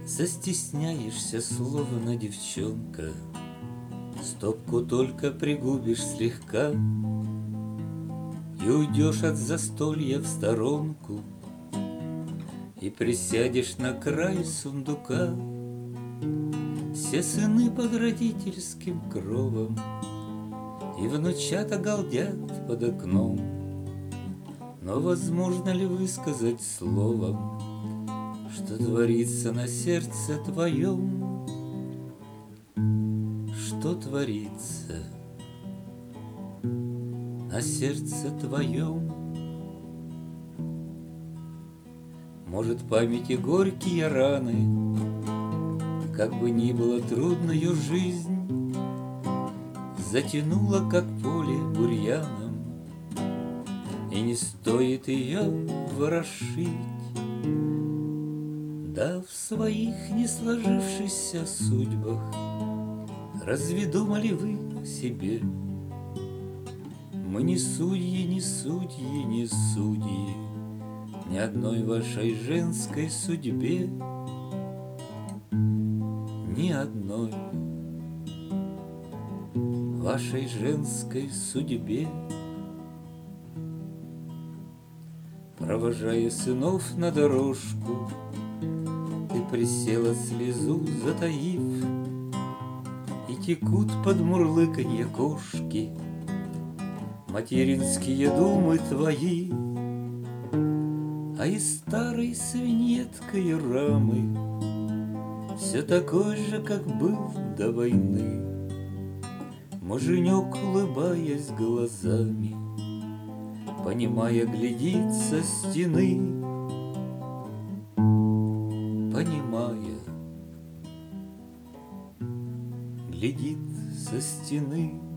Застесняешься, словно девчонка, стопку только пригубишь слегка и уйдешь от застолья в сторонку, и присядешь на край сундука. Все сыны под родительским кровом и внучата галдят под окном. Но возможно ли высказать словом, что творится на сердце твоем? Что творится на сердце твоем? Может, памяти горькие раны, как бы ни было трудною жизнь, затянула, как поле, бурьяном, и не стоит ее ворошить. Да в своих не сложившихся судьбах разве думали вы о себе? Мы не судьи, не судьи, не судьи ни одной вашей женской судьбе, ни одной вашей женской судьбе. Провожая сынов на дорожку, ты присела, слезу затаив, и текут под мурлыканье кошки материнские думы твои. А из старой свиньеткой рамы все такой же, как был до войны, муженек, улыбаясь глазами, понимая, глядит со стены, понимая, глядит со стены.